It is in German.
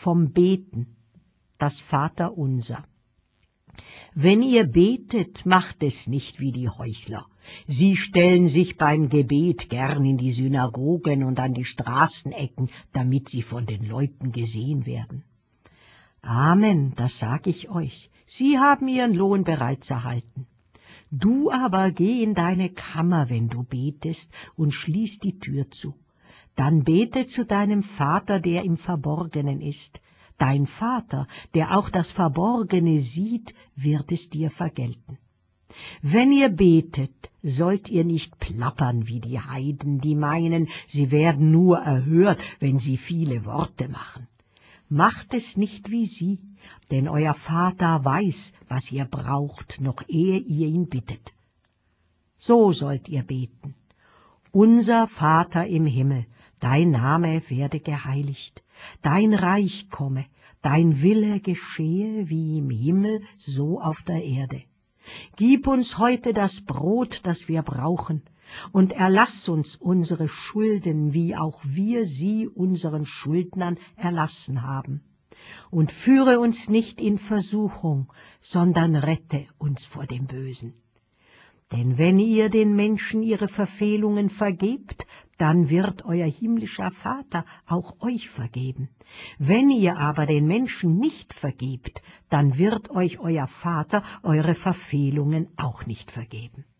vom Beten, das Vaterunser. Wenn ihr betet, macht es nicht wie die Heuchler. Sie stellen sich beim Gebet gern in die Synagogen und an die Straßenecken, damit sie von den Leuten gesehen werden. Amen, das sag ich euch, sie haben ihren Lohn bereits erhalten. Du aber geh in deine Kammer, wenn du betest, und schließ die Tür zu. Dann bete zu deinem Vater, der im Verborgenen ist. Dein Vater, der auch das Verborgene sieht, wird es dir vergelten. Wenn ihr betet, sollt ihr nicht plappern wie die Heiden, die meinen, sie werden nur erhört, wenn sie viele Worte machen. Macht es nicht wie sie, denn euer Vater weiß, was ihr braucht, noch ehe ihr ihn bittet. So sollt ihr beten. Unser Vater im Himmel, dein Name werde geheiligt, dein Reich komme, dein Wille geschehe wie im Himmel, so auf der Erde. Gib uns heute das Brot, das wir brauchen, und erlass uns unsere Schulden, wie auch wir sie unseren Schuldnern erlassen haben. Und führe uns nicht in Versuchung, sondern rette uns vor dem Bösen. Denn wenn ihr den Menschen ihre Verfehlungen vergebt, dann wird euer himmlischer Vater auch euch vergeben. Wenn ihr aber den Menschen nicht vergebt, dann wird euch euer Vater eure Verfehlungen auch nicht vergeben.